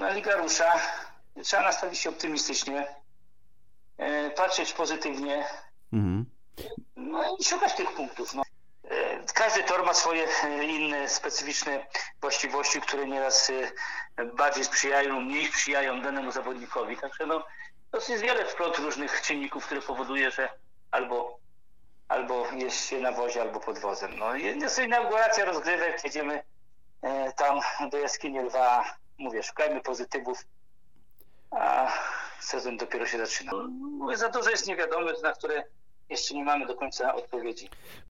liga rusza. Trzeba nastawić się optymistycznie, patrzeć pozytywnie, no i szukać tych punktów. No. Każdy tor ma swoje inne, specyficzne właściwości, które nieraz bardziej sprzyjają, mniej sprzyjają danemu zawodnikowi. Także no, dosyć wiele wplot różnych czynników, które powoduje, że albo jest się na wozie, albo pod wozem. No, jest inauguracja rozgrywek, jedziemy tam do Jaskini Lwa. Mówię, szukajmy pozytywów, a sezon dopiero się zaczyna. Mówię, za dużo jest niewiadomych, na które jeszcze nie mamy do końca odpowiedzi.